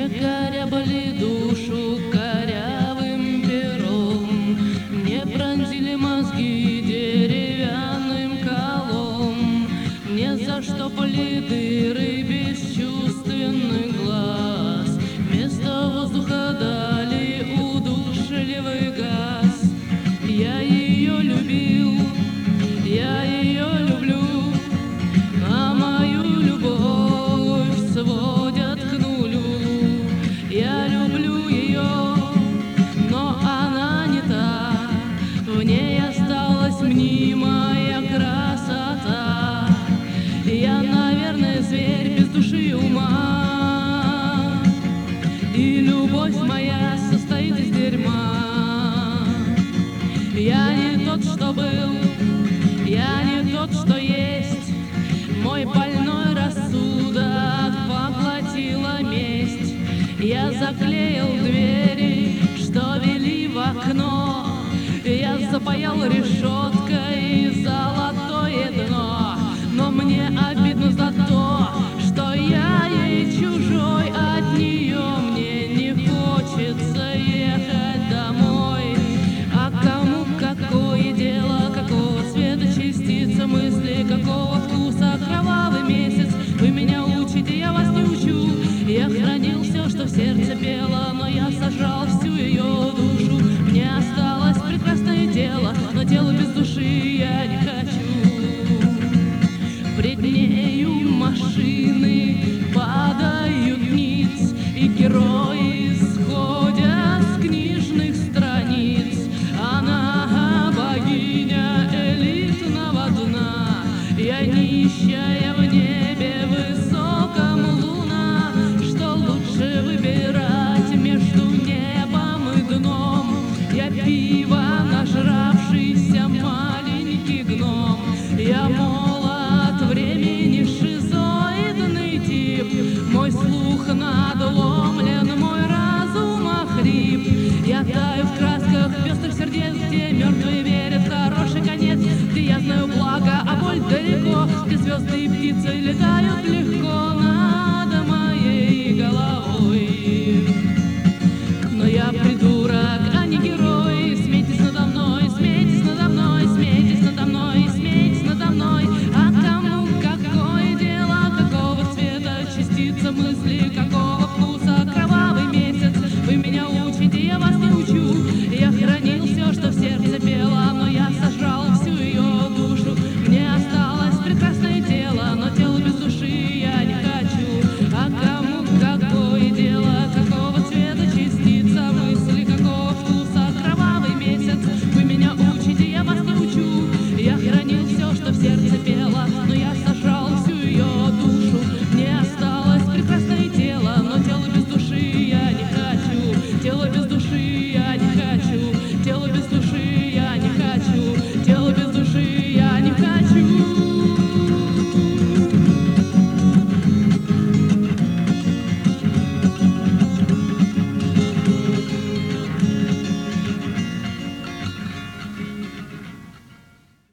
Мне корябали душу корявым пером, мне пронзили мозги деревянным колом, мне заштопали дыры бесчувственных глаз, вместо воздуха дали удушливый газ. Я ее любил, я ее люблю, а мою любовь сводят к нулю. Я люблю ее, но она не та, в ней осталась мнимая красота. Я, наверное, зверь без души и ума, и любовь моя состоит из дерьма. Я не тот, что был, я не тот, что есть, мой больной рассудок поглотила месть. Я заклеил двери, что вели в окно, я запаял решеткой золотое дно. Но мне обидно за то, что я ей чужой, от нее мне не хочется ехать домой. А кому какое дело, какого цвета частица мысли, какого вкуса кровавый месяц? Вы меня учите, я вас не учу. Я хранил все, что в сердце пело, но я сожрал всю ее душу. Мне осталось прекрасное тело, но тело без души я не хочу. Пред нею машины падают ниц, и герои сходят с книжных страниц. Она богиня элитного дна, я нищая в небе высоком луна. Что лучше выбирать между небом и дном? Я пиво нажравшийся маленький гном, я молод времени шизоидный тип. Мой слух надломлен, мой разум охрип. Я таю в красках пестрых сердец, где мертвые верят в хороший конец, где я знаю благо, а боль далеко, где звезды и птицы летают легко.